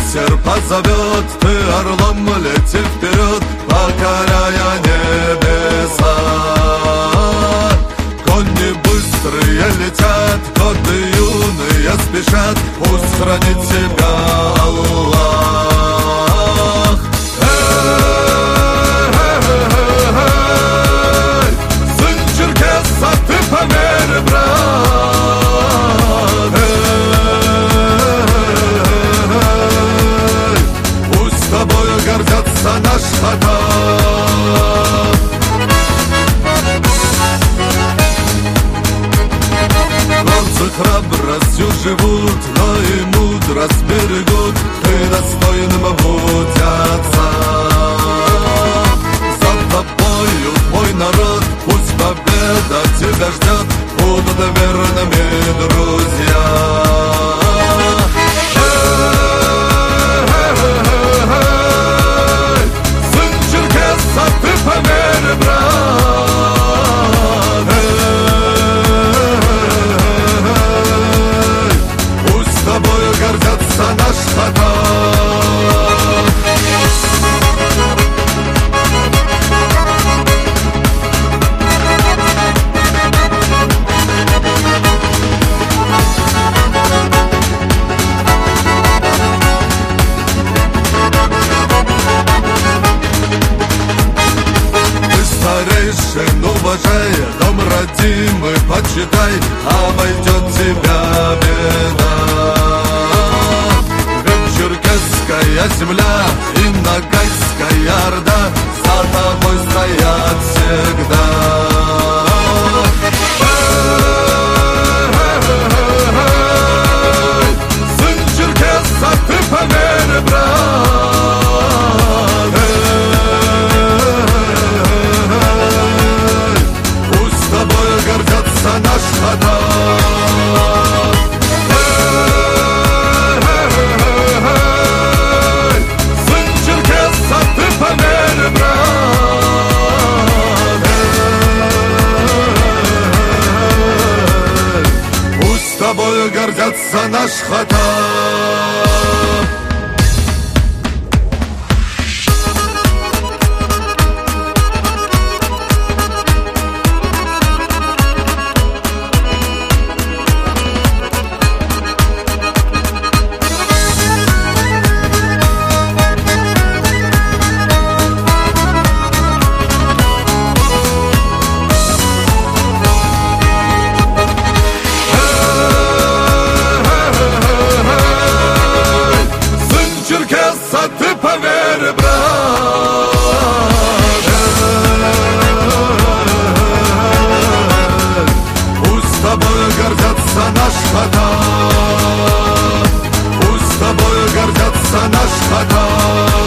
ветер позовет, ты орлом лети вперед, покоряя небеса. Кони быстрые летят, годы юные спешат, пусть хранит тебя Аллах. Сын черкеса, ты поверь, брат, пусть тобою гордятся наш Хатаб. Горцы храбростью живут, но и мудрость берегут, ты достойным будь отца. За тобою твой народ, пусть победа тебя ждет, будут верными друзья. Сын черкеса, ты поверь, брат, пусть тобою гордятся наш Хатаб. Старейшин уважай, дом родимый почитай, обойдет тебя беда. Ведь черкесская земля и Ногайская Орда за тобой стоят всегда. Сын черкеса, ты поверь, брат, пусть тобою гордятся наш Хатаб. Сын черкеса, ты поверь, брат, пусть тобою гордятся наш Хатаб. Ты поверь, брат, пусть тобою гордятся наш Хатаб, пусть тобою гордятся наш Хатаб.